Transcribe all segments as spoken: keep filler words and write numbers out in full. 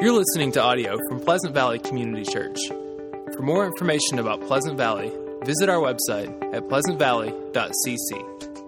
You're listening to audio from Pleasant Valley Community Church. For more information about Pleasant Valley, visit our website at pleasant valley dot c c.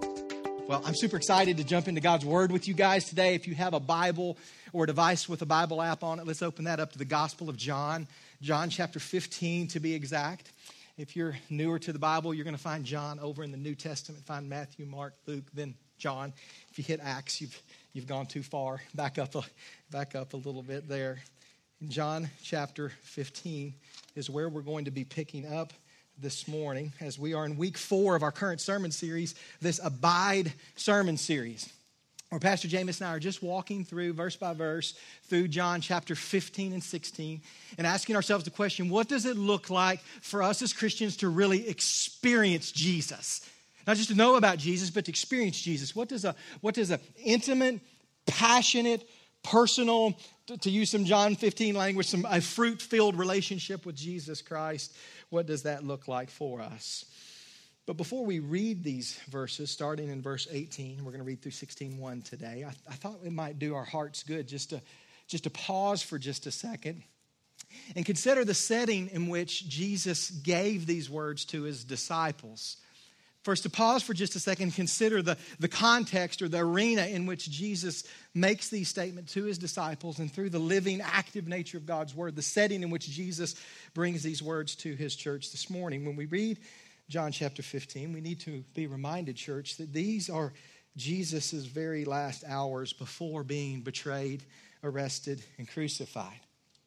Well, I'm super excited to jump into God's Word with you guys today. If you have a Bible or a device with a Bible app on it, let's open that up to the Gospel of John, John chapter fifteen to be exact. If you're newer to the Bible, you're going to find John over in the New Testament. Find Matthew, Mark, Luke, then John. If you hit Acts, you've you've gone too far. Back up a, back up a little bit there. In John chapter fifteen is where we're going to be picking up this morning as we are in week four of our current sermon series, this Abide sermon series, where Pastor Jameis and I are just walking through verse by verse through John chapter fifteen and sixteen and asking ourselves the question, what does it look like for us as Christians to really experience Jesus? Not just to know about Jesus, but to experience Jesus. What does a what does an intimate, passionate, personal, to, to use some John fifteen language, some a fruit-filled relationship with Jesus Christ, what does that look like for us? But before we read these verses, starting in verse eighteen, we're going to read through sixteen one today. I, I thought it might do our hearts good just to, just to pause for just a second and consider the setting in which Jesus gave these words to his disciples. First, to pause for just a second, consider the, the context or the arena in which Jesus makes these statements to his disciples, and through the living, active nature of God's word, the setting in which Jesus brings these words to his church this morning. When we read John chapter fifteen, we need to be reminded, church, that these are Jesus' very last hours before being betrayed, arrested, and crucified.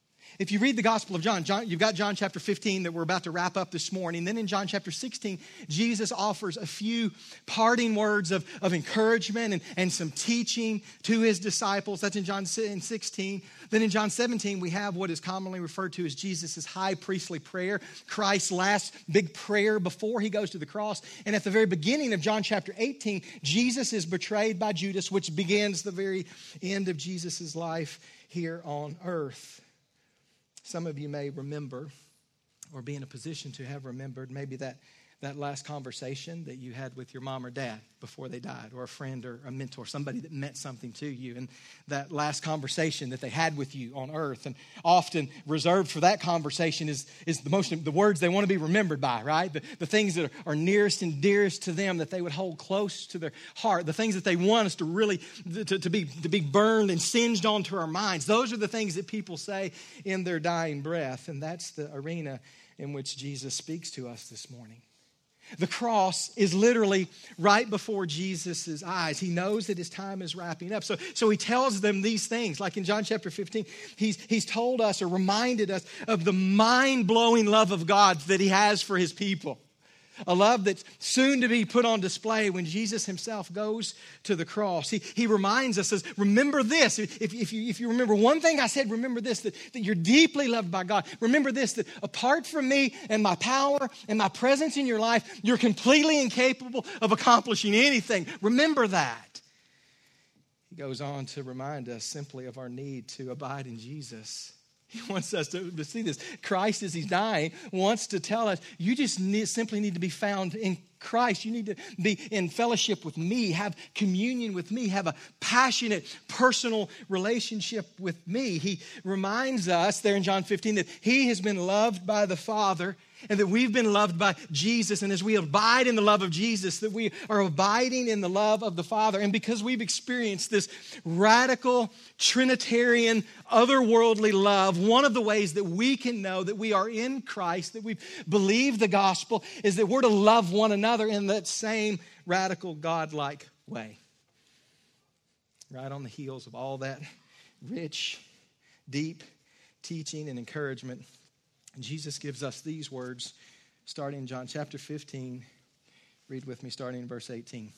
If you read the Gospel of John, John, you've got John chapter fifteen that we're about to wrap up this morning. Then in John chapter sixteen, Jesus offers a few parting words of, of encouragement and, and some teaching to his disciples. That's in John sixteen. Then in John seventeen, we have what is commonly referred to as Jesus' high priestly prayer, Christ's last big prayer before he goes to the cross. And at the very beginning of John chapter eighteen, Jesus is betrayed by Judas, which begins the very end of Jesus' life here on earth. Some of you may remember or be in a position to have remembered maybe that, that last conversation that you had with your mom or dad before they died, or a friend or a mentor, somebody that meant something to you, and that last conversation that they had with you on earth. And often reserved for that conversation is, is the most the words they want to be remembered by, right? The, the things that are, are nearest and dearest to them, that they would hold close to their heart, the things that they want us to really to, to be to be burned and singed onto our minds. Those are the things that people say in their dying breath, and that's the arena in which Jesus speaks to us this morning. The cross is literally right before Jesus' eyes. He knows that his time is wrapping up. So, so he tells them these things. Like in John chapter fifteen, he's, he's told us or reminded us of the mind-blowing love of God that he has for his people. A love that's soon to be put on display when Jesus himself goes to the cross. He, he reminds us, says, remember this. If, if, you, if you remember one thing I said, remember this, that, that you're deeply loved by God. Remember this, that apart from me and my power and my presence in your life, you're completely incapable of accomplishing anything. Remember that. He goes on to remind us simply of our need to abide in Jesus. He wants us to, to see this. Christ, as he's dying, wants to tell us, you just need, simply need to be found in Christ. You need to be in fellowship with me, have communion with me, have a passionate, personal relationship with me. He reminds us there in John fifteen that he has been loved by the Father, and that we've been loved by Jesus. And as we abide in the love of Jesus, that we are abiding in the love of the Father. And because we've experienced this radical, Trinitarian, otherworldly love, one of the ways that we can know that we are in Christ, that we've believed the gospel, is that we're to love one another in that same radical, God-like way. Right on the heels of all that rich, deep teaching and encouragement, Jesus gives us these words starting in John chapter fifteen. Read with me starting in verse eighteen.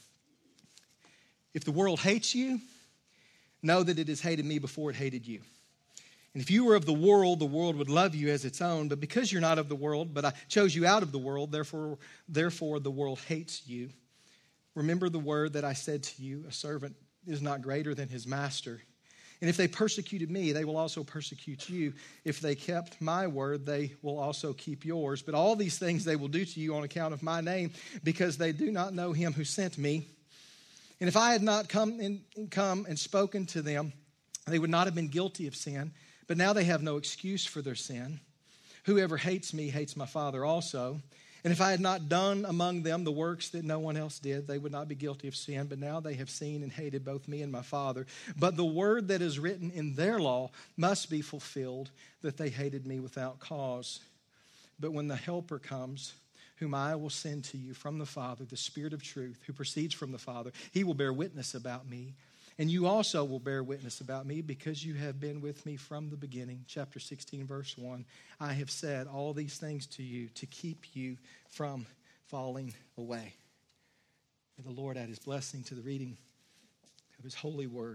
If the world hates you, know that it has hated me before it hated you. And if you were of the world, the world would love you as its own. But because you're not of the world, but I chose you out of the world, therefore, therefore the world hates you. Remember the word that I said to you, a servant is not greater than his master. And if they persecuted me, they will also persecute you. If they kept my word, they will also keep yours. But all these things they will do to you on account of my name, because they do not know him who sent me. And if I had not come, in, come and spoken to them, they would not have been guilty of sin. But now they have no excuse for their sin. Whoever hates me hates my Father also. And if I had not done among them the works that no one else did, they would not be guilty of sin. But now they have seen and hated both me and my Father. But the word that is written in their law must be fulfilled, that they hated me without cause. But when the Helper comes, whom I will send to you from the Father, the Spirit of truth, who proceeds from the Father, he will bear witness about me. And you also will bear witness about me, because you have been with me from the beginning. Chapter sixteen, verse one. I have said all these things to you to keep you from falling away. May the Lord add his blessing to the reading of his holy word.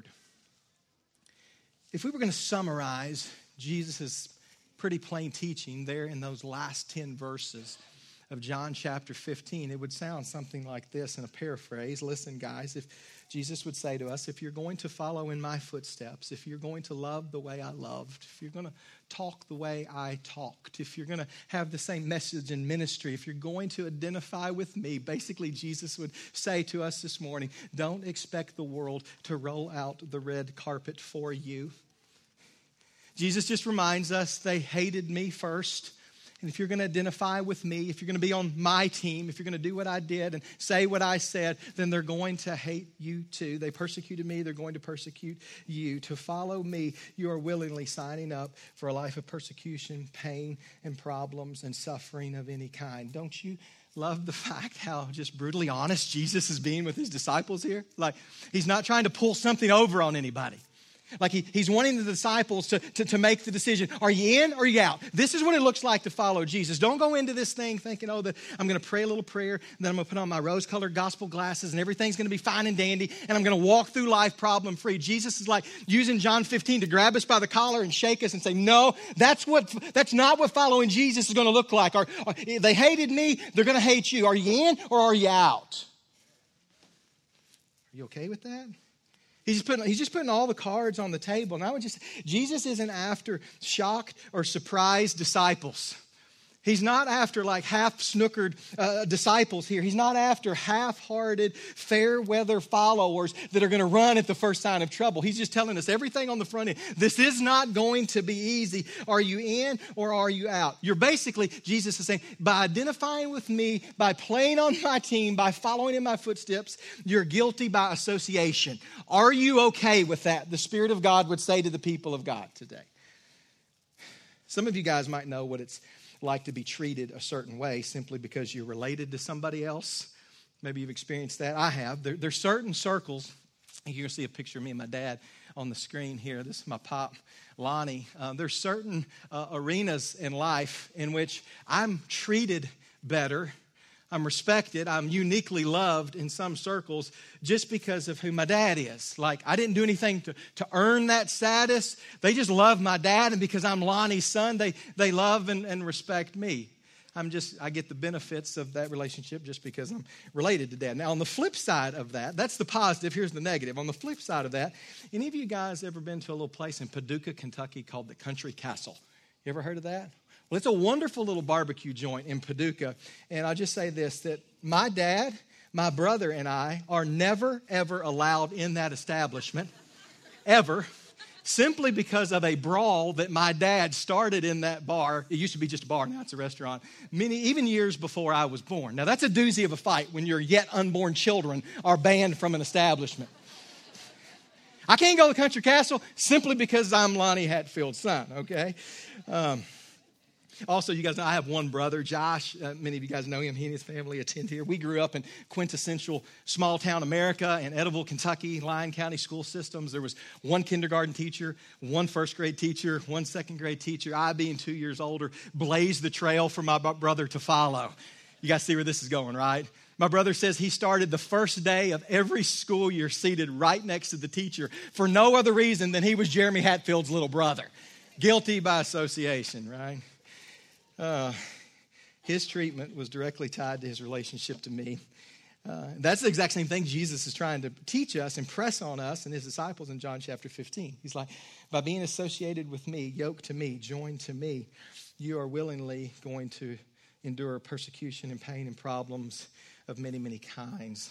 If we were going to summarize Jesus' pretty plain teaching there in those last ten verses of John chapter fifteen, it would sound something like this in a paraphrase. Listen, guys, if Jesus would say to us, if you're going to follow in my footsteps, if you're going to love the way I loved, if you're going to talk the way I talked, if you're going to have the same message in ministry, if you're going to identify with me, basically Jesus would say to us this morning, don't expect the world to roll out the red carpet for you. Jesus just reminds us they hated me first. And if you're going to identify with me, if you're going to be on my team, if you're going to do what I did and say what I said, then they're going to hate you too. They persecuted me. They're going to persecute you. To follow me, you are willingly signing up for a life of persecution, pain, and problems and suffering of any kind. Don't you love the fact how just brutally honest Jesus is being with his disciples here? Like, he's not trying to pull something over on anybody. Like he, he's wanting the disciples to, to, to make the decision. Are you in or are you out? This is what it looks like to follow Jesus. Don't go into this thing thinking, oh, that I'm going to pray a little prayer, and then I'm going to put on my rose-colored gospel glasses, and everything's going to be fine and dandy, and I'm going to walk through life problem-free. Jesus is like using John fifteen to grab us by the collar and shake us and say, no, that's what that's not what following Jesus is going to look like. Or, or, they hated me, they're going to hate you. Are you in or are you out? Are you okay with that? He's just, putting, he's just putting all the cards on the table. And I would just, Jesus isn't after shocked or surprised disciples. He's not after like half-snookered uh, disciples here. He's not after half-hearted, fair-weather followers that are going to run at the first sign of trouble. He's just telling us everything on the front end. This is not going to be easy. Are you in or are you out? You're basically, Jesus is saying, by identifying with me, by playing on my team, by following in my footsteps, you're guilty by association. Are you okay with that? The Spirit of God would say to the people of God today. Some of you guys might know what it's like to be treated a certain way simply because you're related to somebody else. Maybe you've experienced that. I have. There, there's certain circles. You're going to see a picture of me and my dad on the screen here. This is my pop, Lonnie. Um, there's certain uh, arenas in life in which I'm treated better. I'm respected. I'm uniquely loved in some circles just because of who my dad is. Like, I didn't do anything to, to earn that status. They just love my dad, and because I'm Lonnie's son, they, they love and, and respect me. I'm just, I get the benefits of that relationship just because I'm related to dad. Now, on the flip side of that, that's the positive. Here's the negative. On the flip side of that, any of you guys ever been to a little place in Paducah, Kentucky called the Country Castle? You ever heard of that? Well, it's a wonderful little barbecue joint in Paducah. And I'll just say this, that my dad, my brother, and I are never, ever allowed in that establishment, ever, simply because of a brawl that my dad started in that bar. It used to be just a bar, now it's a restaurant, many, even years before I was born. Now, that's a doozy of a fight when your yet unborn children are banned from an establishment. I can't go to Country Castle simply because I'm Lonnie Hatfield's son, okay? Um, Also, you guys know I have one brother, Josh. Uh, many of you guys know him. He and his family attend here. We grew up in quintessential small-town America in Eddyville, Kentucky, Lyon County school systems. There was one kindergarten teacher, one first-grade teacher, one second-grade teacher. I, being two years older, blazed the trail for my brother to follow. You guys see where this is going, right? My brother says he started the first day of every school year seated right next to the teacher for no other reason than he was Jeremy Hatfield's little brother. Guilty by association, right? Uh, his treatment was directly tied to his relationship to me. Uh, that's the exact same thing Jesus is trying to teach us, impress on us and his disciples in John chapter fifteen. He's like, by being associated with me, yoked to me, joined to me, you are willingly going to endure persecution and pain and problems of many, many kinds.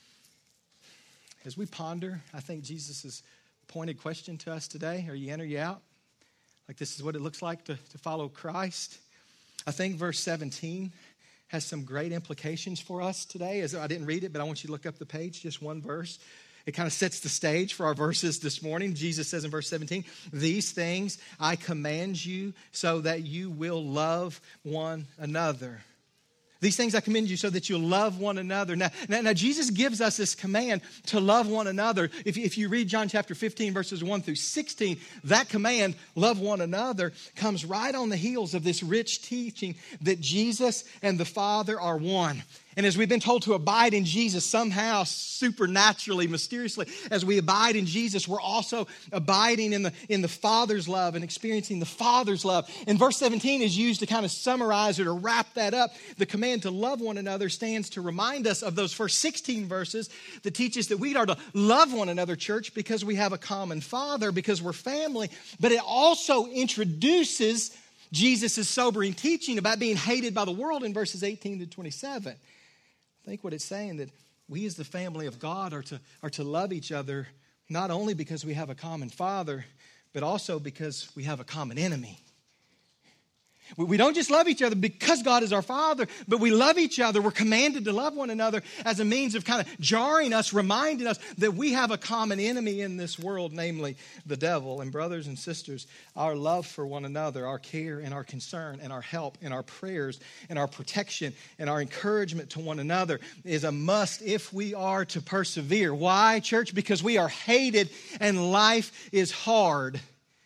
As we ponder, I think Jesus' pointed question to us today, are you in or you out? Like this is what it looks like to, to follow Christ. I think verse seventeen has some great implications for us today. As I didn't read it, but I want you to look up the page, just one verse. It kind of sets the stage for our verses this morning. Jesus says in verse seventeen, these things I command you so that you will love one another. These things I commend you so that you'll love one another. Now, now, now Jesus gives us this command to love one another. If, if you read John chapter fifteen, verses one through sixteen, that command, love one another, comes right on the heels of this rich teaching that Jesus and the Father are one. And as we've been told to abide in Jesus somehow, supernaturally, mysteriously, as we abide in Jesus, we're also abiding in the, in the Father's love and experiencing the Father's love. And verse seventeen is used to kind of summarize or to wrap that up. The command to love one another stands to remind us of those first sixteen verses that teach us that we are to love one another, church, because we have a common Father, because we're family. But it also introduces Jesus' sobering teaching about being hated by the world in verses eighteen to twenty-seven. I think what it's saying that we as the family of God are to, are to love each other not only because we have a common Father, but also because we have a common enemy. We don't just love each other because God is our Father, but we love each other. We're commanded to love one another as a means of kind of jarring us, reminding us that we have a common enemy in this world, namely the devil. And brothers and sisters, our love for one another, our care and our concern and our help and our prayers and our protection and our encouragement to one another is a must if we are to persevere. Why, church? Because we are hated and life is hard.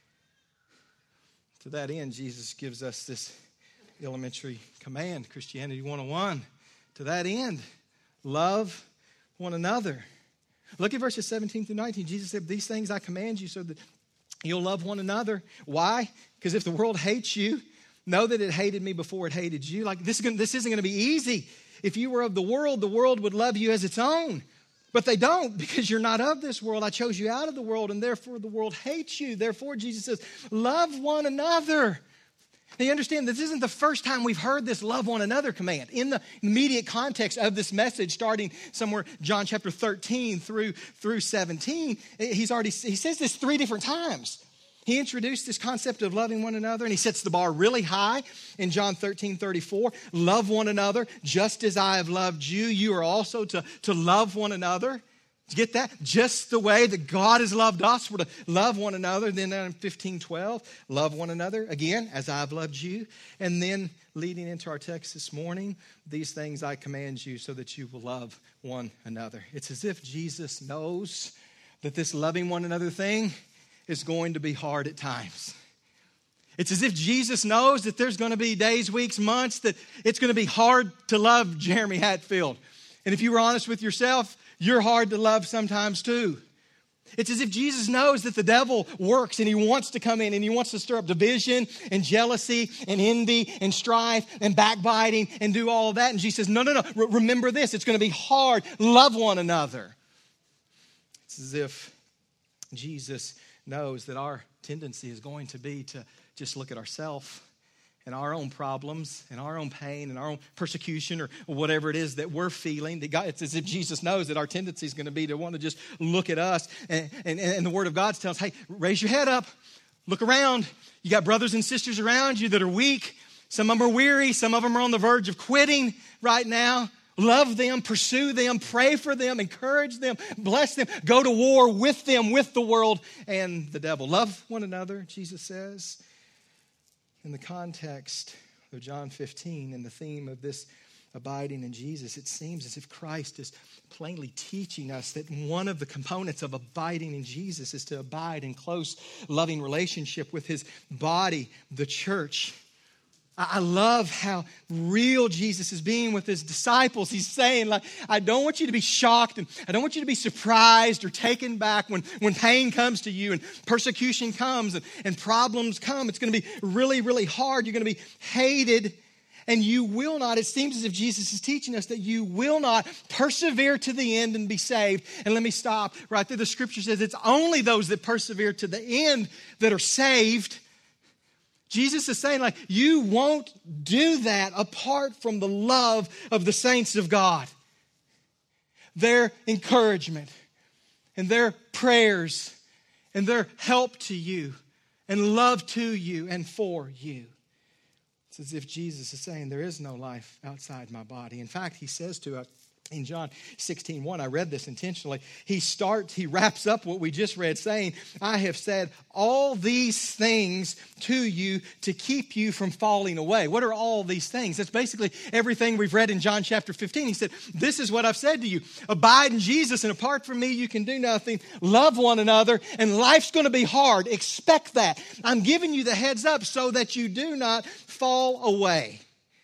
To that end, Jesus gives us this elementary command, Christianity one oh one. To that end, love one another. Look at verses seventeen through nineteen. Jesus said, these things I command you so that you'll love one another. Why? Because if the world hates you, know that it hated me before it hated you. Like this, is gonna, this isn't going to be easy. If you were of the world, the world would love you as its own. But they don't, because you're not of this world. I chose you out of the world, and therefore the world hates you. Therefore, Jesus says, love one another. Now, you understand, this isn't the first time we've heard this love one another command. In the immediate context of this message, starting somewhere John chapter thirteen through, through seventeen, he's already, he says this three different times. He introduced this concept of loving one another, and he sets the bar really high in John thirteen thirty-four. Love one another just as I have loved you. You are also to, to love one another. Did you get that? Just the way that God has loved us, we're to love one another. Then down in fifteen twelve, love one another again as I have loved you. And then leading into our text this morning, these things I command you so that you will love one another. It's as if Jesus knows that this loving one another thing is going to be hard at times. It's as if Jesus knows that there's going to be days, weeks, months that it's going to be hard to love Jeremy Hatfield. And if you were honest with yourself, you're hard to love sometimes too. It's as if Jesus knows that the devil works and he wants to come in and he wants to stir up division and jealousy and envy and strife and backbiting and do all of that. And Jesus says, no, no, no, Re- remember this. It's going to be hard. Love one another. It's as if Jesus knows that our tendency is going to be to just look at ourselves and our own problems and our own pain and our own persecution or whatever it is that we're feeling. That God, it's as if Jesus knows that our tendency is going to be to want to just look at us. And, and, and the Word of God tells us, hey, raise your head up, look around. You got brothers and sisters around you that are weak. Some of them are weary. Some of them are on the verge of quitting right now. Love them, pursue them, pray for them, encourage them, bless them, go to war with them, with the world and the devil. Love one another, Jesus says. In the context of John fifteen and the theme of this abiding in Jesus, it seems as if Christ is plainly teaching us that one of the components of abiding in Jesus is to abide in close, loving relationship with his body, the church. I love how real Jesus is being with his disciples. He's saying, like, I don't want you to be shocked and I don't want you to be surprised or taken back when, when pain comes to you and persecution comes and, and problems come. It's going to be really, really hard. You're going to be hated and you will not. It seems as if Jesus is teaching us that you will not persevere to the end and be saved. And let me stop right there. The scripture says it's only those that persevere to the end that are saved. Jesus is saying, like, you won't do that apart from the love of the saints of God. Their encouragement and their prayers and their help to you and love to you and for you. It's as if Jesus is saying, there is no life outside my body. In fact, he says to us in John sixteen one, I read this intentionally. He starts, he wraps up what we just read saying, I have said all these things to you to keep you from falling away. What are all these things? That's basically everything we've read in John chapter fifteen. He said, this is what I've said to you. Abide in Jesus, and apart from me, you can do nothing. Love one another, and life's going to be hard. Expect that. I'm giving you the heads up so that you do not fall away.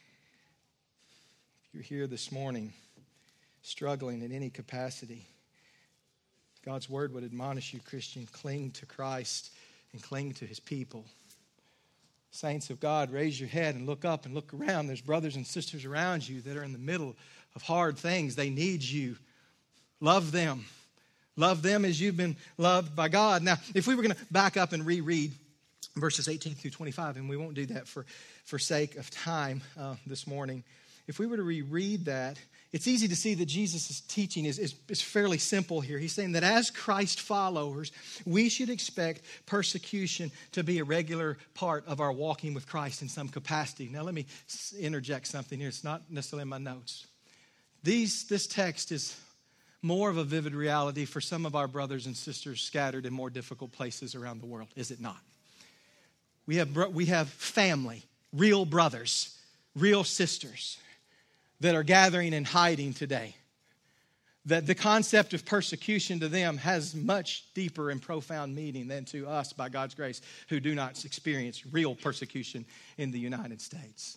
If you're here this morning, struggling in any capacity, God's word would admonish you, Christian, cling to Christ and cling to his people. Saints of God, raise your head and look up and look around. There's brothers and sisters around you that are in the middle of hard things. They need you. Love them. Love them as you've been loved by God. Now, if we were going to back up and reread verses eighteen through twenty-five, and we won't do that for, for sake of time uh, this morning. If we were to reread that, it's easy to see that Jesus' teaching is, is, is fairly simple here. He's saying that as Christ followers, we should expect persecution to be a regular part of our walking with Christ in some capacity. Now, let me interject something here. It's not necessarily in my notes. These, this text is more of a vivid reality for some of our brothers and sisters scattered in more difficult places around the world, is it not? We have, we have family, real brothers, real sisters that are gathering and hiding today. That the concept of persecution to them has much deeper and profound meaning than to us, by God's grace, who do not experience real persecution in the United States.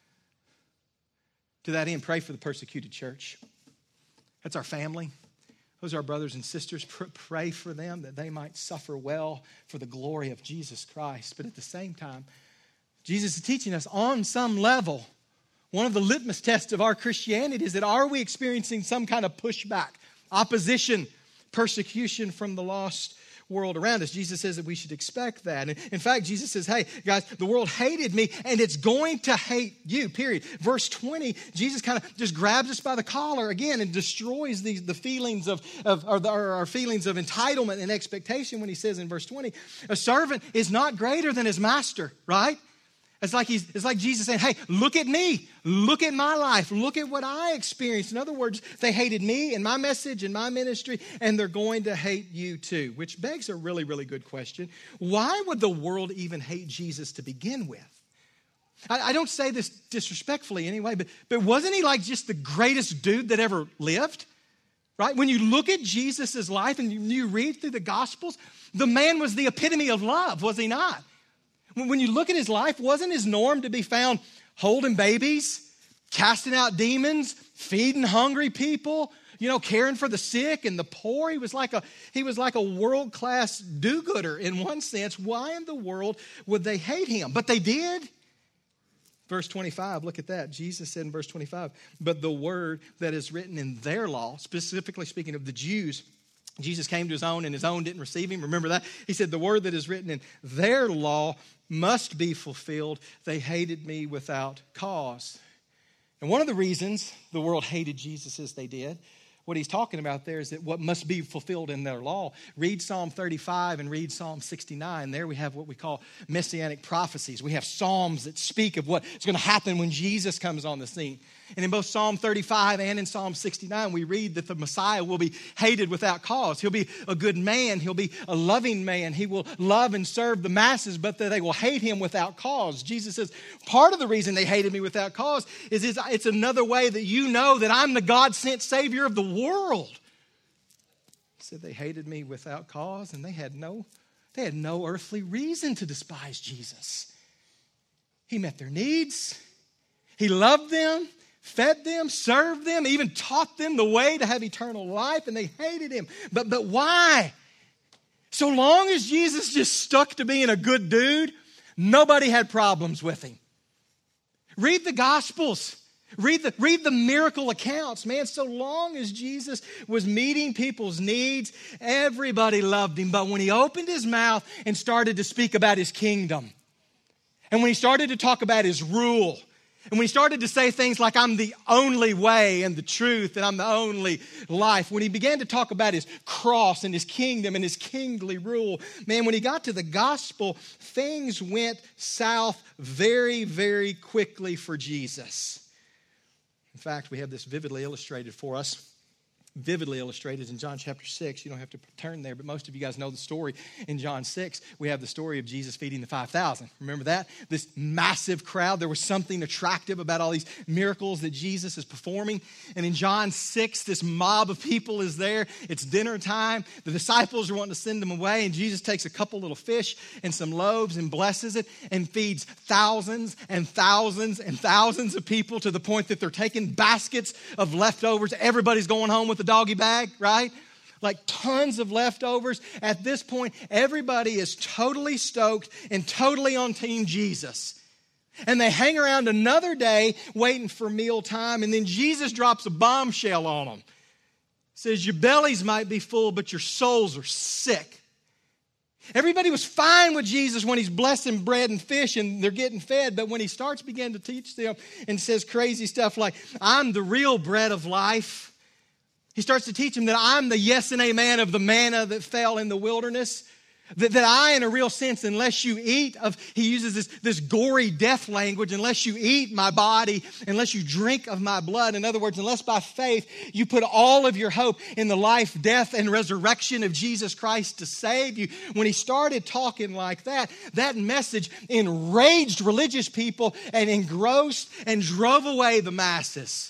To that end, pray for the persecuted church. That's our family. Those are our brothers and sisters. Pray for them that they might suffer well for the glory of Jesus Christ. But at the same time, Jesus is teaching us on some level. One of the litmus tests of our Christianity is that are we experiencing some kind of pushback, opposition, persecution from the lost world around us? Jesus says that we should expect that. And in fact, Jesus says, hey, guys, the world hated me and it's going to hate you, period. Verse twenty, Jesus kind of just grabs us by the collar again and destroys the, the feelings of, of or, the, or our feelings of entitlement and expectation when he says in verse twenty, a servant is not greater than his master, right? It's like he's, it's like Jesus saying, hey, look at me. Look at my life. Look at what I experienced. In other words, they hated me and my message and my ministry, and they're going to hate you too, which begs a really, really good question. Why would the world even hate Jesus to begin with? I, I don't say this disrespectfully anyway, but, but wasn't he like just the greatest dude that ever lived? Right? When you look at Jesus' life and you, you read through the Gospels, the man was the epitome of love, was he not? When you look at his life, wasn't his norm to be found holding babies, casting out demons, feeding hungry people, you know, caring for the sick and the poor? He was like a, he was like a world-class do-gooder in one sense. Why in the world would they hate him? But they did. Verse twenty-five, look at that. Jesus said in verse twenty-five, but the word that is written in their law, specifically speaking of the Jews, Jesus came to his own and his own didn't receive him. Remember that? He said, the word that is written in their law must be fulfilled. They hated me without cause. And one of the reasons the world hated Jesus as they did, what he's talking about there is that what must be fulfilled in their law. Read Psalm thirty-five and read Psalm sixty-nine. There we have what we call messianic prophecies. We have psalms that speak of what is going to happen when Jesus comes on the scene. And in both Psalm thirty-five and in Psalm sixty-nine, we read that the Messiah will be hated without cause. He'll be a good man. He'll be a loving man. He will love and serve the masses, but that they will hate him without cause. Jesus says, part of the reason they hated me without cause is it's another way that you know that I'm the God-sent Savior of the world. He said they hated me without cause, and they had no, they had no earthly reason to despise Jesus. He met their needs. He loved them, fed them, served them, even taught them the way to have eternal life, and they hated him. But, but why? So long as Jesus just stuck to being a good dude, nobody had problems with him. Read the Gospels. Read the, read the miracle accounts, man. So long as Jesus was meeting people's needs, everybody loved him. But when he opened his mouth and started to speak about his kingdom, and when he started to talk about his rule, And when he started to say things like, I'm the only way and the truth and I'm the only life, when he began to talk about his cross and his kingdom and his kingly rule, man, when he got to the gospel, things went south very, very quickly for Jesus. In fact, we have this vividly illustrated for us. Vividly illustrated in John chapter six. You don't have to turn there, but most of you guys know the story. In John six, we have the story of Jesus feeding the five thousand. Remember that? This massive crowd. There was something attractive about all these miracles that Jesus is performing. And in John six, this mob of people is there. It's dinner time. The disciples are wanting to send them away, and Jesus takes a couple little fish and some loaves and blesses it and feeds thousands and thousands and thousands of people to the point that they're taking baskets of leftovers. Everybody's going home with the doggy bag, right? Like tons of leftovers. At this point, everybody is totally stoked and totally on Team Jesus. And they hang around another day waiting for mealtime, and then Jesus drops a bombshell on them. Says, your bellies might be full, but your souls are sick. Everybody was fine with Jesus when he's blessing bread and fish and they're getting fed, but when he starts beginning to teach them and says crazy stuff like, I'm the real bread of life. He starts to teach them that I'm the yes and amen of the manna that fell in the wilderness. That, that I, in a real sense, unless you eat of, he uses this, this gory death language, unless you eat my body, unless you drink of my blood. In other words, unless by faith you put all of your hope in the life, death, and resurrection of Jesus Christ to save you. When he started talking like that, that message enraged religious people and engrossed and drove away the masses.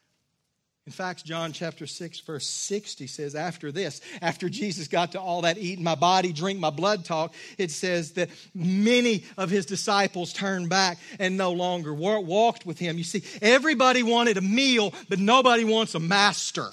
In fact, John chapter six, verse sixty says, after this, after Jesus got to all that eat my body, drink my blood talk, it says that many of his disciples turned back and no longer walked with him. You see, everybody wanted a meal, but nobody wants a master.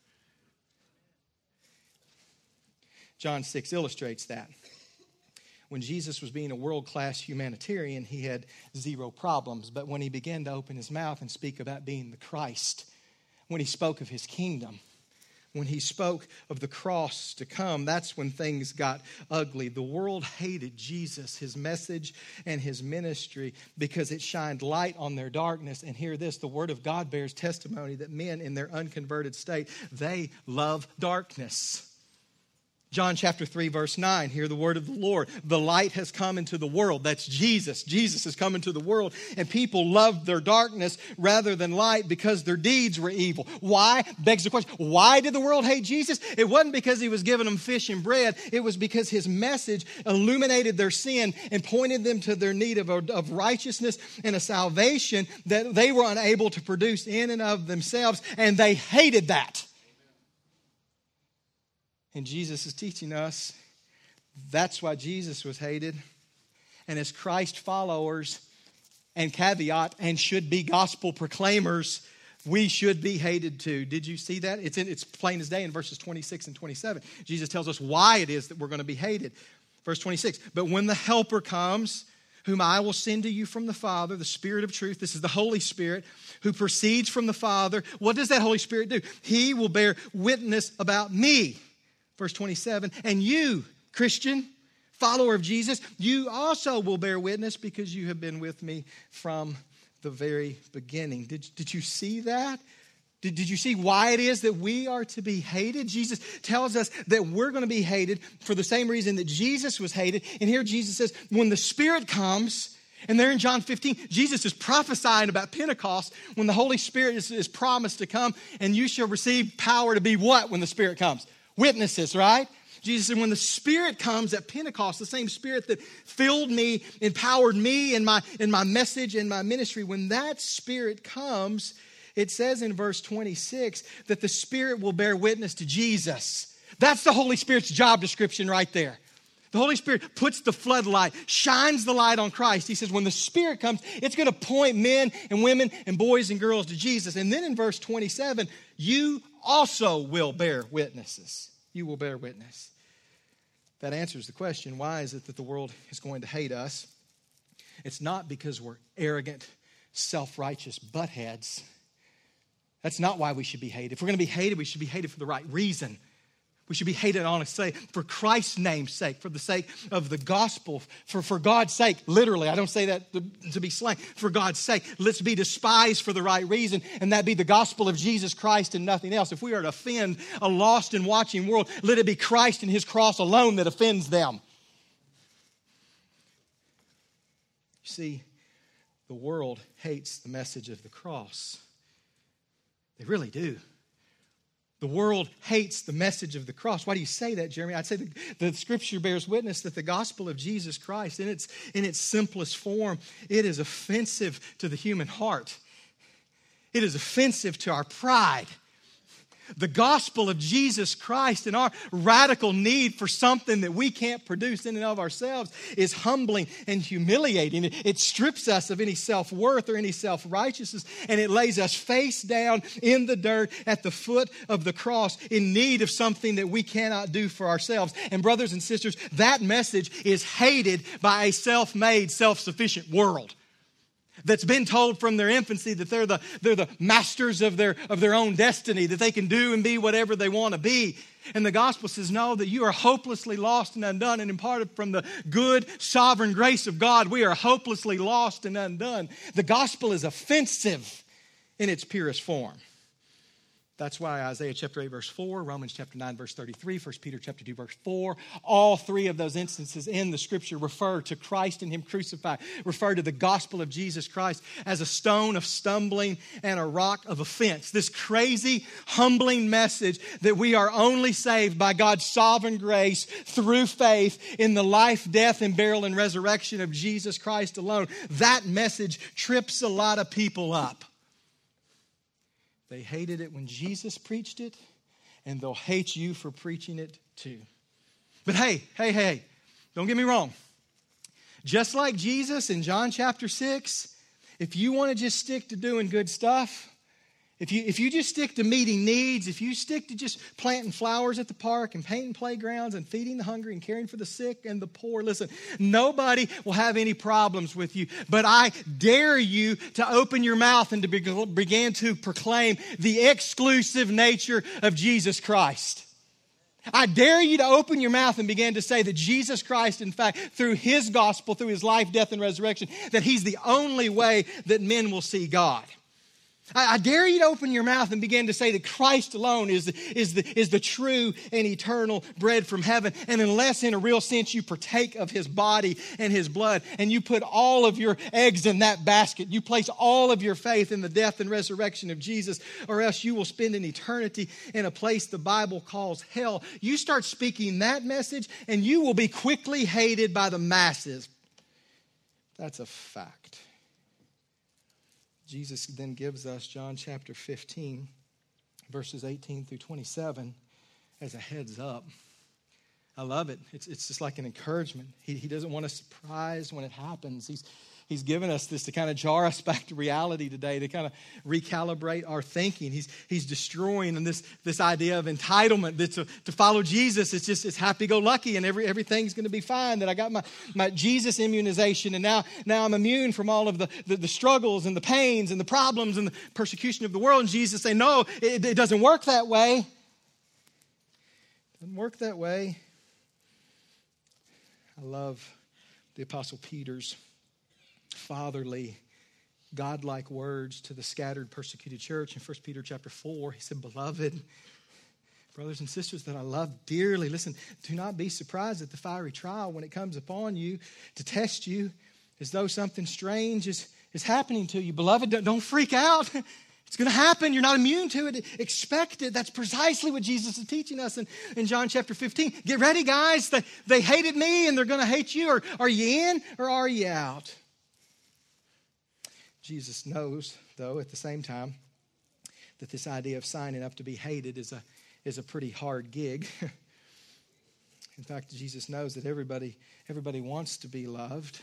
John six illustrates that. When Jesus was being a world-class humanitarian, he had zero problems. But when he began to open his mouth and speak about being the Christ, when he spoke of his kingdom, when he spoke of the cross to come, that's when things got ugly. The world hated Jesus, his message, and his ministry because it shined light on their darkness. And hear this, the word of God bears testimony that men in their unconverted state, they love darkness. John chapter three, verse nine, hear the word of the Lord. The light has come into the world. That's Jesus. Jesus has come into the world. And people loved their darkness rather than light because their deeds were evil. Why? Begs the question, why did the world hate Jesus? It wasn't because he was giving them fish and bread. It was because his message illuminated their sin and pointed them to their need of, of righteousness and a salvation that they were unable to produce in and of themselves. And they hated that. And Jesus is teaching us that's why Jesus was hated. And as Christ followers, and caveat, and should be gospel proclaimers, we should be hated too. Did you see that? It's in, it's plain as day in verses twenty-six and twenty-seven. Jesus tells us why it is that we're going to be hated. Verse twenty-six, but when the Helper comes, whom I will send to you from the Father, the Spirit of truth, this is the Holy Spirit, who proceeds from the Father, what does that Holy Spirit do? He will bear witness about me. Verse twenty-seven, and you, Christian, follower of Jesus, you also will bear witness because you have been with me from the very beginning. Did, did you see that? Did, did you see why it is that we are to be hated? Jesus tells us that we're going to be hated for the same reason that Jesus was hated. And here Jesus says, when the Spirit comes, and there in John fifteen, Jesus is prophesying about Pentecost when the Holy Spirit is, is promised to come, and you shall receive power to be what when the Spirit comes? Witnesses, right? Jesus said, when the Spirit comes at Pentecost, the same Spirit that filled me, empowered me in my, in my message, in my ministry, when that Spirit comes, it says in verse twenty-six that the Spirit will bear witness to Jesus. That's the Holy Spirit's job description right there. The Holy Spirit puts the floodlight, shines the light on Christ. He says when the Spirit comes, it's going to point men and women and boys and girls to Jesus. And then in verse twenty-seven, you also will bear witnesses. You will bear witness. That answers the question, why is it that the world is going to hate us? It's not because we're arrogant, self-righteous buttheads. That's not why we should be hated. If we're going to be hated, we should be hated for the right reason. We should be hated on, say, for Christ's name's sake, for the sake of the gospel, for, for God's sake, literally. I don't say that to, to be slang. For God's sake, let's be despised for the right reason, and that be the gospel of Jesus Christ and nothing else. If we are to offend a lost and watching world, let it be Christ and his cross alone that offends them. You see, the world hates the message of the cross. They really do. The world hates the message of the cross. Why do you say that, Jeremy? I'd say the, the Scripture bears witness that the gospel of Jesus Christ, in its, in its simplest form, it is offensive to the human heart. It is offensive to our pride. The gospel of Jesus Christ and our radical need for something that we can't produce in and of ourselves is humbling and humiliating. It strips us of any self-worth or any self-righteousness, and it lays us face down in the dirt at the foot of the cross in need of something that we cannot do for ourselves. And brothers and sisters, that message is hated by a self-made, self-sufficient world that's been told from their infancy that they're the, they're the masters of their, of their own destiny, that they can do and be whatever they want to be. And the gospel says, no, that you are hopelessly lost and undone, and imparted from the good, sovereign grace of God, we are hopelessly lost and undone. The gospel is offensive in its purest form. That's why Isaiah chapter eight, verse four, Romans chapter nine, verse thirty-three, First Peter chapter two, verse four, all three of those instances in the Scripture refer to Christ and him crucified, refer to the gospel of Jesus Christ as a stone of stumbling and a rock of offense. This crazy, humbling message that we are only saved by God's sovereign grace through faith in the life, death, and burial and resurrection of Jesus Christ alone. That message trips a lot of people up. They hated it when Jesus preached it, and they'll hate you for preaching it too. But hey, hey, hey, don't get me wrong. Just like Jesus in John chapter six, if you want to just stick to doing good stuff, if you, if you just stick to meeting needs, if you stick to just planting flowers at the park and painting playgrounds and feeding the hungry and caring for the sick and the poor, listen, nobody will have any problems with you. But I dare you to open your mouth and to be, begin to proclaim the exclusive nature of Jesus Christ. I dare you to open your mouth and begin to say that Jesus Christ, in fact, through his gospel, through his life, death, and resurrection, that he's the only way that men will see God. I dare you to open your mouth and begin to say that Christ alone is the, is, the, is the true and eternal bread from heaven. And unless in a real sense you partake of his body and his blood, and you put all of your eggs in that basket, you place all of your faith in the death and resurrection of Jesus, or else you will spend an eternity in a place the Bible calls hell. You start speaking that message and you will be quickly hated by the masses. That's a fact. Jesus then gives us John chapter fifteen, verses eighteen through twenty-seven, as a heads up. I love it. It's, it's just like an encouragement. He, he doesn't want us surprised when it happens. He's, he's given us this to kind of jar us back to reality today, to kind of recalibrate our thinking. He's, he's destroying this, this idea of entitlement, that to, to follow Jesus, it's just it's happy-go-lucky and every, everything's going to be fine, that I got my, my Jesus immunization and now, now I'm immune from all of the, the, the struggles and the pains and the problems and the persecution of the world. And Jesus say, no, it, it doesn't work that way. It doesn't work that way. I love the Apostle Peter's fatherly, godlike words to the scattered, persecuted church in First Peter chapter four. He said, beloved, brothers and sisters that I love dearly, listen, do not be surprised at the fiery trial when it comes upon you to test you as though something strange is, is happening to you. Beloved, don't, don't freak out. It's going to happen. You're not immune to it. Expect it. That's precisely what Jesus is teaching us in, in John chapter fifteen. Get ready, guys. They, they hated me and they're going to hate you. Or are you in or are you out? Jesus knows, though, at the same time, that this idea of signing up to be hated is a, is a pretty hard gig. In fact, Jesus knows that everybody, everybody wants to be loved.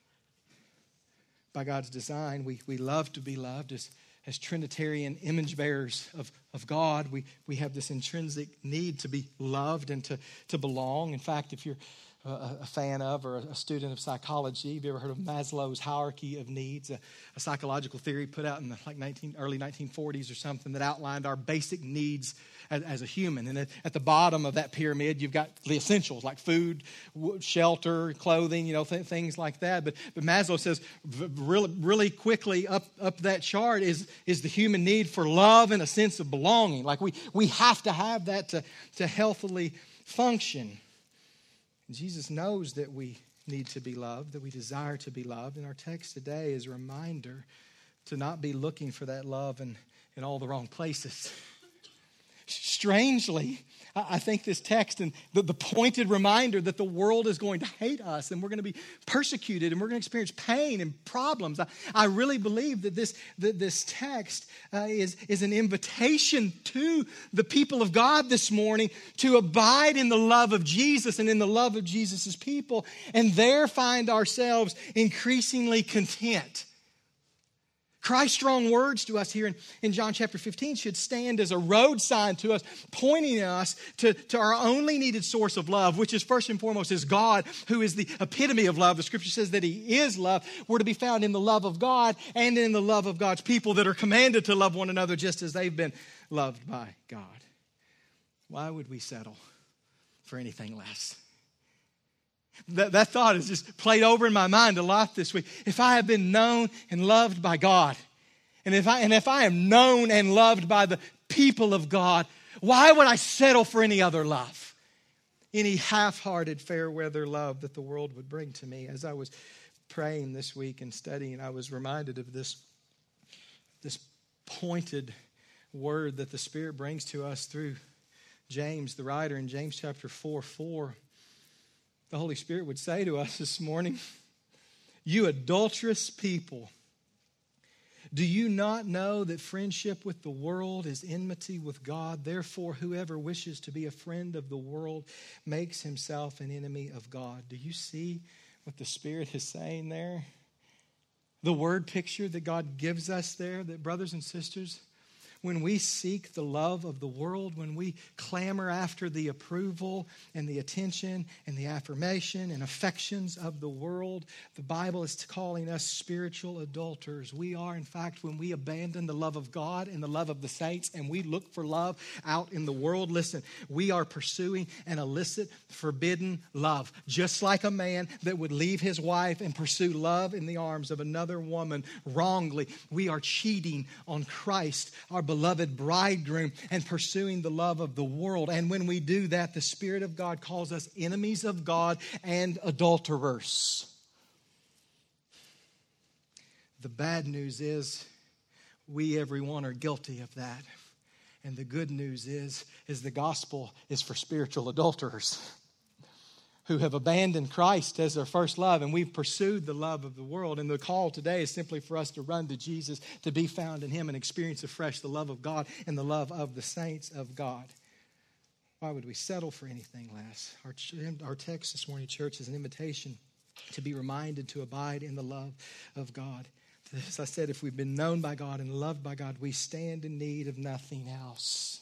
By God's design, we, we love to be loved as As Trinitarian image bearers of, of God. We, we have this intrinsic need to be loved and to, to belong. In fact, if you're a, a fan of or a student of psychology. Have you ever heard of Maslow's hierarchy of needs? A, a psychological theory put out in the like nineteen, early nineteen forties or something that outlined our basic needs as, as a human. And at, at the bottom of that pyramid, you've got the essentials like food, w- shelter, clothing, you know, th- things like that. But, but Maslow says v- really, really quickly up, up that chart is, is the human need for love and a sense of belonging. Like we, we have to have that to, to healthily function. And Jesus knows that we need to be loved, that we desire to be loved. And our text today is a reminder to not be looking for that love in, in all the wrong places. Strangely, I think this text and the, the pointed reminder that the world is going to hate us and we're going to be persecuted and we're going to experience pain and problems. I, I really believe that this, that this text uh, is, is an invitation to the people of God this morning to abide in the love of Jesus and in the love of Jesus' people, and there find ourselves increasingly content. Christ's strong words to us here in, in John chapter fifteen should stand as a road sign to us, pointing us to, to our only needed source of love, which is first and foremost is God, who is the epitome of love. The scripture says that He is love. We're to be found in the love of God and in the love of God's people that are commanded to love one another just as they've been loved by God. Why would we settle for anything less? That, that thought has just played over in my mind a lot this week. If I have been known and loved by God, and if I and if I am known and loved by the people of God, why would I settle for any other love? Any half-hearted, fair-weather love that the world would bring to me? As I was praying this week and studying, I was reminded of this, this pointed word that the Spirit brings to us through James, the writer, in James chapter four, four. The Holy Spirit would say to us this morning, "You adulterous people, do you not know that friendship with the world is enmity with God? Therefore, whoever wishes to be a friend of the world makes himself an enemy of God." Do you see what the Spirit is saying there? The word picture that God gives us there, that brothers and sisters, when we seek the love of the world, when we clamor after the approval and the attention and the affirmation and affections of the world, the Bible is calling us spiritual adulterers. We are, in fact, when we abandon the love of God and the love of the saints and we look for love out in the world, listen, we are pursuing an illicit, forbidden love. Just like a man that would leave his wife and pursue love in the arms of another woman wrongly, we are cheating on Christ, our beloved bridegroom, and pursuing the love of the world. And when we do that, the Spirit of God calls us enemies of God and adulterers. The bad news is we, everyone, are guilty of that. And the good news is, is the gospel is for spiritual adulterers who have abandoned Christ as their first love, and we've pursued the love of the world. And the call today is simply for us to run to Jesus, to be found in Him and experience afresh the love of God and the love of the saints of God. Why would we settle for anything less? Our, our text this morning, church, is an invitation to be reminded to abide in the love of God. As I said, if we've been known by God and loved by God, we stand in need of nothing else.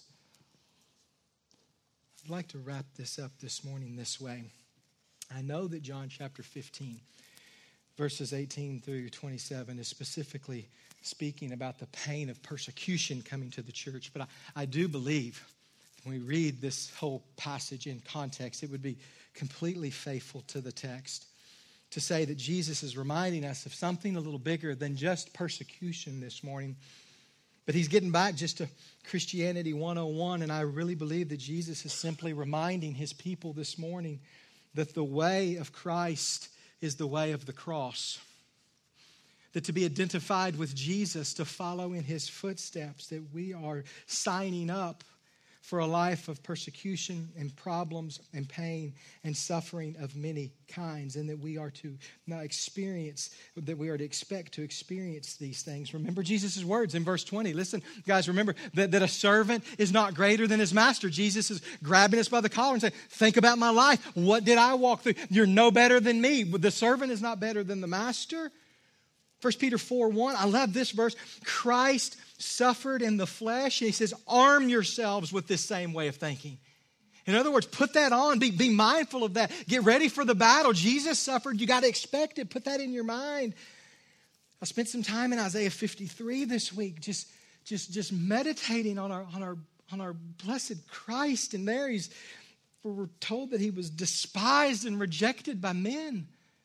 I'd like to wrap this up this morning this way. I know that John chapter fifteen, verses eighteen through twenty-seven is specifically speaking about the pain of persecution coming to the church. But I, I do believe when we read this whole passage in context, it would be completely faithful to the text to say that Jesus is reminding us of something a little bigger than just persecution this morning. But He's getting back just to Christianity one oh one, and I really believe that Jesus is simply reminding His people this morning that the way of Christ is the way of the cross. That to be identified with Jesus, to follow in His footsteps, that we are signing up for a life of persecution and problems and pain and suffering of many kinds, and that we are to now experience, that we are to expect to experience these things. Remember Jesus' words in verse twenty. Listen, guys, remember that, that a servant is not greater than his master. Jesus is grabbing us by the collar and saying, think about my life. What did I walk through? You're no better than me. The servant is not better than the master. First Peter four one, I love this verse. Christ suffered in the flesh. And he says, arm yourselves with this same way of thinking. In other words, put that on. Be, be mindful of that. Get ready for the battle. Jesus suffered. You got to expect it. Put that in your mind. I spent some time in Isaiah fifty-three this week, just, just, just meditating on our, on our, on our blessed Christ. And there he's, we're told that he was despised and rejected by men.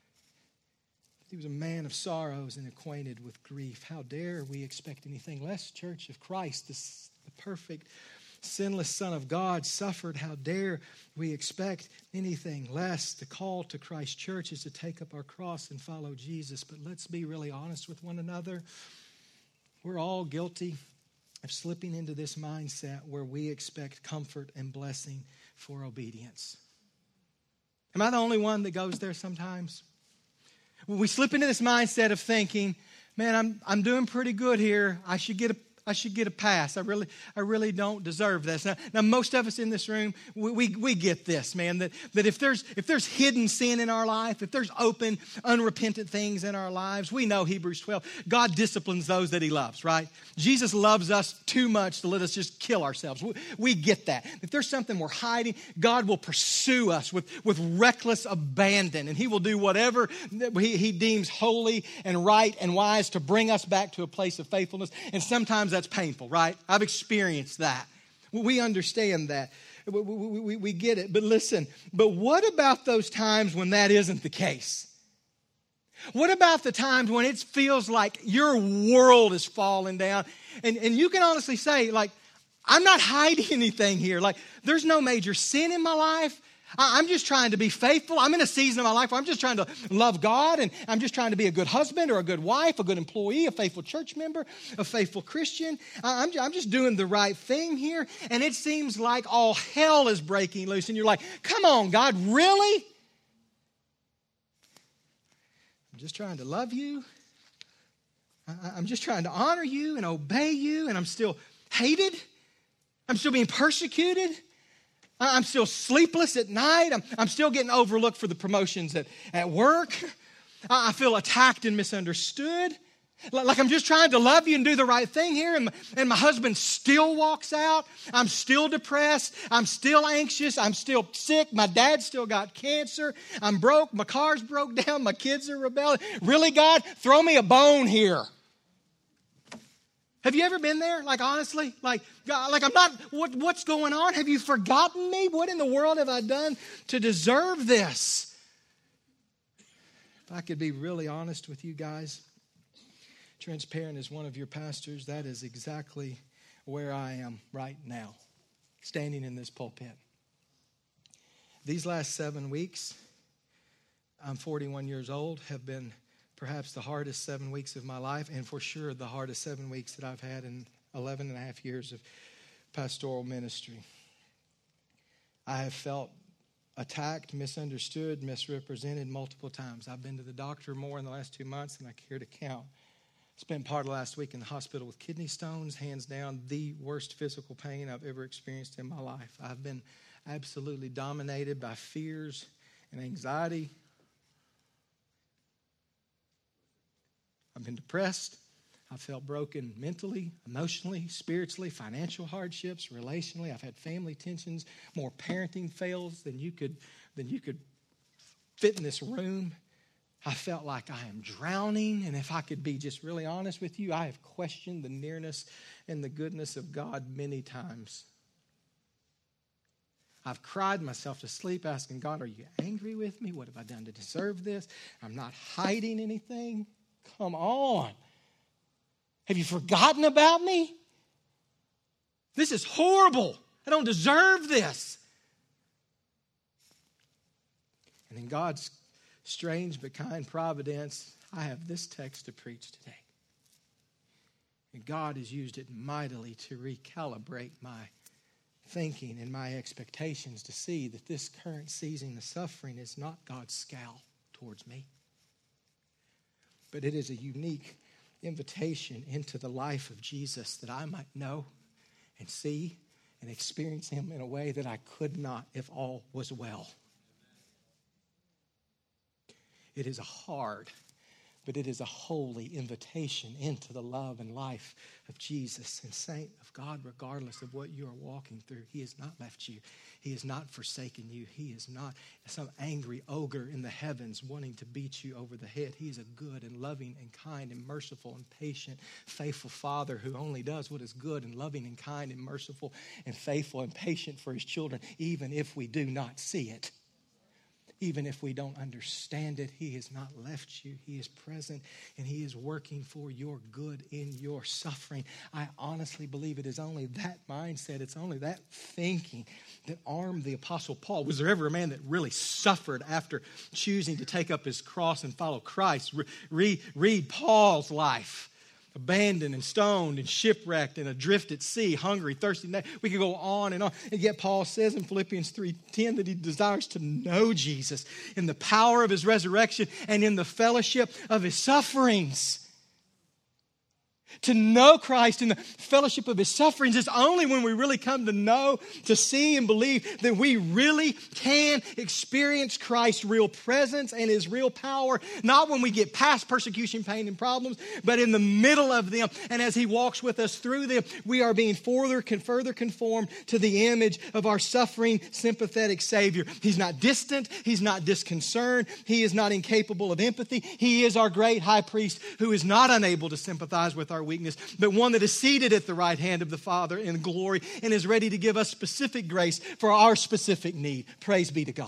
He was a man of sorrows and acquainted with grief. How dare we expect anything less, Church of Christ, this, the perfect, sinless Son of God suffered. How dare we expect anything less? The call to Christ Church is to take up our cross and follow Jesus. But let's be really honest with one another. We're all guilty of slipping into this mindset where we expect comfort and blessing for obedience. Am I the only one that goes there sometimes? We slip into this mindset of thinking, man, I'm I'm doing pretty good here. I should get a I should get a pass. I really, I really don't deserve this. Now, now most of us in this room, we, we, we get this, man, that, that if there's if there's hidden sin in our life, if there's open, unrepentant things in our lives, we know Hebrews twelve, God disciplines those that he loves, right? Jesus loves us too much to let us just kill ourselves. We, we get that. If there's something we're hiding, God will pursue us with, with reckless abandon, and he will do whatever he, he deems holy and right and wise to bring us back to a place of faithfulness. And sometimes that's painful, right? I've experienced that. We understand that. We, we, we, we get it. But listen, but what about those times when that isn't the case? What about the times when it feels like your world is falling down and, and you can honestly say, like, I'm not hiding anything here. Like, there's no major sin in my life. I'm just trying to be faithful. I'm in a season of my life where I'm just trying to love God, and I'm just trying to be a good husband or a good wife, a good employee, a faithful church member, a faithful Christian. I'm just doing the right thing here, and it seems like all hell is breaking loose, and you're like, come on, God, really? I'm just trying to love you. I'm just trying to honor you and obey you, and I'm still hated. I'm still being persecuted. I'm still sleepless at night. I'm, I'm still getting overlooked for the promotions at, at work. I feel attacked and misunderstood. Like I'm just trying to love you and do the right thing here. And my, and my husband still walks out. I'm still depressed. I'm still anxious. I'm still sick. My dad still got cancer. I'm broke. My car's broke down. My kids are rebelling. Really, God? Throw me a bone here. Have you ever been there? Like, honestly? Like, God, like I'm not, what, what's going on? Have you forgotten me? What in the world have I done to deserve this? If I could be really honest with you guys, transparent as one of your pastors, that is exactly where I am right now, standing in this pulpit. These last seven weeks, I'm forty-one years old, have been perhaps the hardest seven weeks of my life, and for sure the hardest seven weeks that I've had in eleven and a half years of pastoral ministry. I have felt attacked, misunderstood, misrepresented multiple times. I've been to the doctor more in the last two months than I care to count. Spent part of last week in the hospital with kidney stones, hands down the worst physical pain I've ever experienced in my life. I've been absolutely dominated by fears and anxiety. I've been depressed. I've felt broken mentally, emotionally, spiritually, financial hardships, relationally. I've had family tensions, more parenting fails than you could than you could fit in this room. I felt like I am drowning, and if I could be just really honest with you, I have questioned the nearness and the goodness of God many times. I've cried myself to sleep asking God, are you angry with me? What have I done to deserve this? I'm not hiding anything. Come on. Have you forgotten about me? This is horrible. I don't deserve this. And in God's strange but kind providence, I have this text to preach today. And God has used it mightily to recalibrate my thinking and my expectations to see that this current season of suffering is not God's scowl towards me, but it is a unique invitation into the life of Jesus that I might know and see and experience him in a way that I could not if all was well. It is a hard but it is a holy invitation into the love and life of Jesus. And saint of God, regardless of what you are walking through, he has not left you. He has not forsaken you. He is not some angry ogre in the heavens wanting to beat you over the head. He is a good and loving and kind and merciful and patient, faithful Father who only does what is good and loving and kind and merciful and faithful and patient for his children, even if we do not see it. Even if we don't understand it, he has not left you. He is present and he is working for your good in your suffering. I honestly believe it is only that mindset, it's only that thinking that armed the Apostle Paul. Was there ever a man that really suffered after choosing to take up his cross and follow Christ? Read, read Paul's life. Abandoned and stoned and shipwrecked and adrift at sea, hungry, thirsty. We could go on and on. And yet Paul says in Philippians three ten that he desires to know Jesus in the power of his resurrection and in the fellowship of his sufferings. To know Christ in the fellowship of his sufferings is only when we really come to know, to see and believe that we really can experience Christ's real presence and his real power. Not when we get past persecution, pain, and problems, but in the middle of them. And as he walks with us through them, we are being further, further conformed to the image of our suffering, sympathetic Savior. He's not distant. He's not disconcerted. He is not incapable of empathy. He is our great high priest who is not unable to sympathize with our weakness, but one that is seated at the right hand of the Father in glory and is ready to give us specific grace for our specific need. Praise be to God.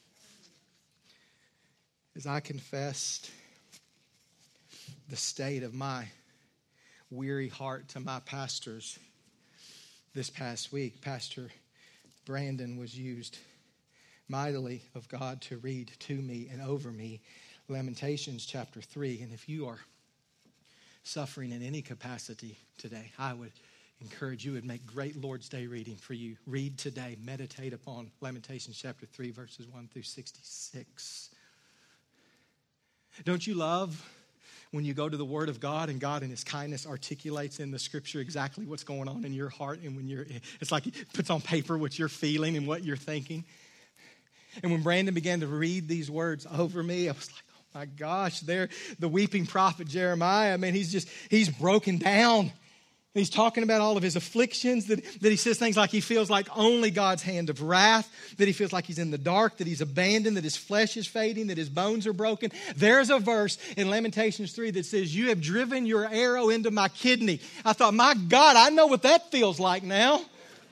As I confessed the state of my weary heart to my pastors this past week, Pastor Brandon was used mightily of God to read to me and over me Lamentations chapter three. And if you are suffering in any capacity today, I would encourage you, would make great Lord's Day reading for you. Read today, meditate upon Lamentations chapter three, verses one through sixty-six. Don't you love when you go to the Word of God and God in his kindness articulates in the Scripture exactly what's going on in your heart, and when you're, it's like he puts on paper what you're feeling and what you're thinking. And when Brandon began to read these words over me, I was like, my gosh, there, the weeping prophet Jeremiah, I mean, he's just, he's broken down. He's talking about all of his afflictions, that, that he says things like he feels like only God's hand of wrath, that he feels like he's in the dark, that he's abandoned, that his flesh is fading, that his bones are broken. There's a verse in Lamentations three that says, you have driven your arrow into my kidney. I thought, my God, I know what that feels like now.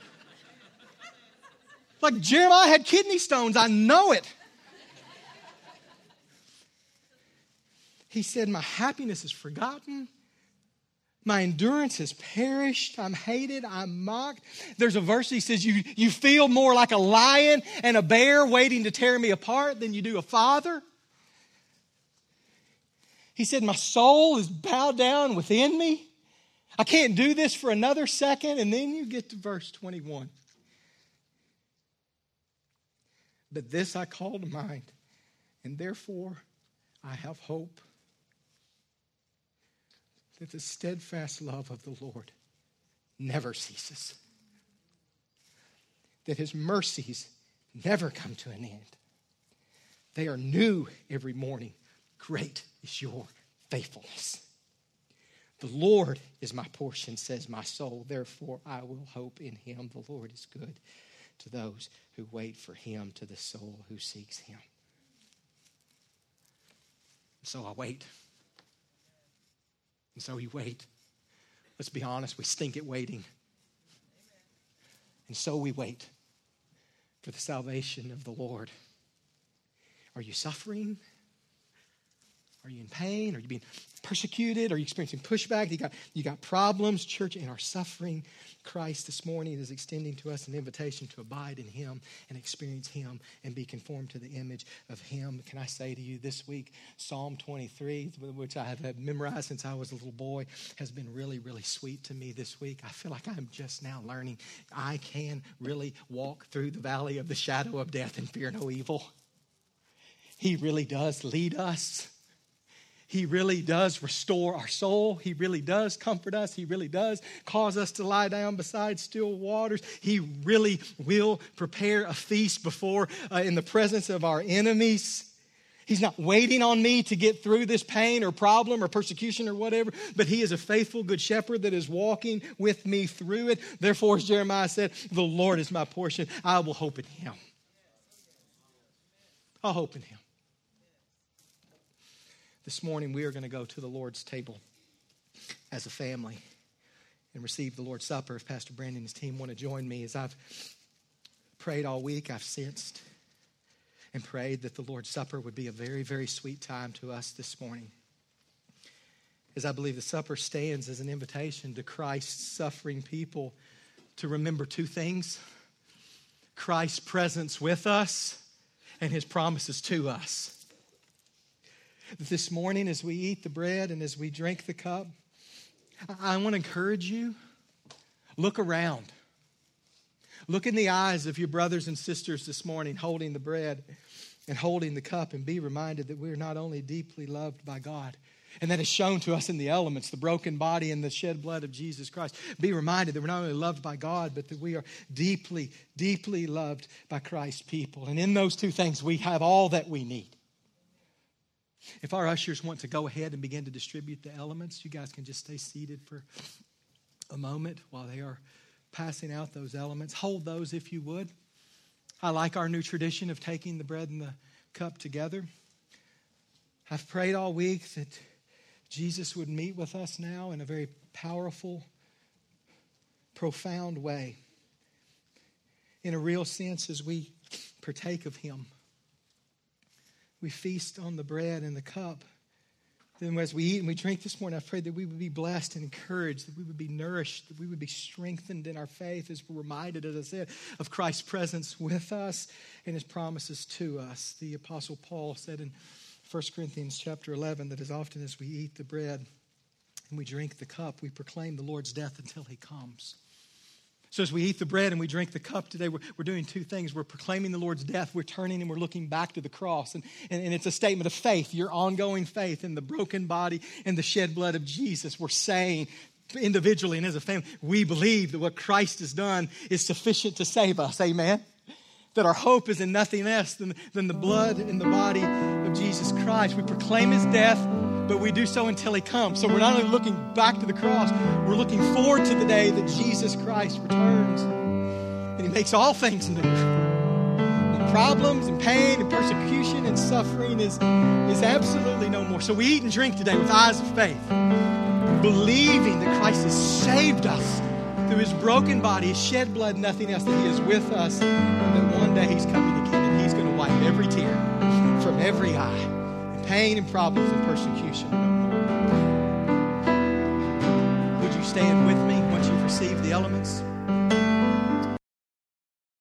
Like Jeremiah had kidney stones, I know it. He said, my happiness is forgotten. My endurance has perished. I'm hated. I'm mocked. There's a verse he says, you, you feel more like a lion and a bear waiting to tear me apart than you do a father. He said, my soul is bowed down within me. I can't do this for another second. And then you get to verse twenty-one. But this I call to mind, and therefore I have hope. That the steadfast love of the Lord never ceases. That his mercies never come to an end. They are new every morning. Great is your faithfulness. The Lord is my portion, says my soul. Therefore I will hope in him. The Lord is good to those who wait for him, to the soul who seeks him. So I wait. And so we wait. Let's be honest, we stink at waiting. And so we wait for the salvation of the Lord. Are you suffering? Are you in pain? Are you being persecuted? Are you experiencing pushback? You got, you got problems, church, in our suffering. Christ this morning is extending to us an invitation to abide in him and experience him and be conformed to the image of him. Can I say to you this week, Psalm twenty-three, which I have had memorized since I was a little boy, has been really, really sweet to me this week. I feel like I'm just now learning I can really walk through the valley of the shadow of death and fear no evil. He really does lead us. He really does restore our soul. He really does comfort us. He really does cause us to lie down beside still waters. He really will prepare a feast before, uh, in the presence of our enemies. He's not waiting on me to get through this pain or problem or persecution or whatever, but He is a faithful good shepherd that is walking with me through it. Therefore, as Jeremiah said, the Lord is my portion. I will hope in Him. I'll hope in Him. This morning, we are going to go to the Lord's table as a family and receive the Lord's Supper. If Pastor Brandon and his team want to join me, as I've prayed all week, I've sensed and prayed that the Lord's Supper would be a very, very sweet time to us this morning. As I believe the supper stands as an invitation to Christ's suffering people to remember two things: Christ's presence with us and His promises to us. This morning, as we eat the bread and as we drink the cup, I want to encourage you, look around. Look in the eyes of your brothers and sisters this morning holding the bread and holding the cup, and be reminded that we are not only deeply loved by God, and that is shown to us in the elements, the broken body and the shed blood of Jesus Christ. Be reminded that we're not only loved by God, but that we are deeply, deeply loved by Christ's people. And in those two things, we have all that we need. If our ushers want to go ahead and begin to distribute the elements, you guys can just stay seated for a moment while they are passing out those elements. Hold those if you would. I like our new tradition of taking the bread and the cup together. I've prayed all week that Jesus would meet with us now in a very powerful, profound way. In a real sense, as we partake of Him, we feast on the bread and the cup. Then as we eat and we drink this morning, I pray that we would be blessed and encouraged, that we would be nourished, that we would be strengthened in our faith as we're reminded, as I said, of Christ's presence with us and His promises to us. The Apostle Paul said in First Corinthians chapter eleven that as often as we eat the bread and we drink the cup, we proclaim the Lord's death until He comes. So as we eat the bread and we drink the cup today, we're, we're doing two things. We're proclaiming the Lord's death. We're turning and we're looking back to the cross. And, and, and it's a statement of faith, your ongoing faith in the broken body and the shed blood of Jesus. We're saying individually and as a family, we believe that what Christ has done is sufficient to save us. Amen? That our hope is in nothing less than, than the blood and the body of Jesus Christ. We proclaim His death, but we do so until He comes. So we're not only looking back to the cross, we're looking forward to the day that Jesus Christ returns. And He makes all things new. And problems and pain and persecution and suffering is, is absolutely no more. So we eat and drink today with eyes of faith, believing that Christ has saved us through His broken body, His shed blood, nothing else, that He is with us, and that one day He's coming again and He's going to wipe every tear from every eye. Pain and problems and persecution no more. Would you stand with me once you've received the elements?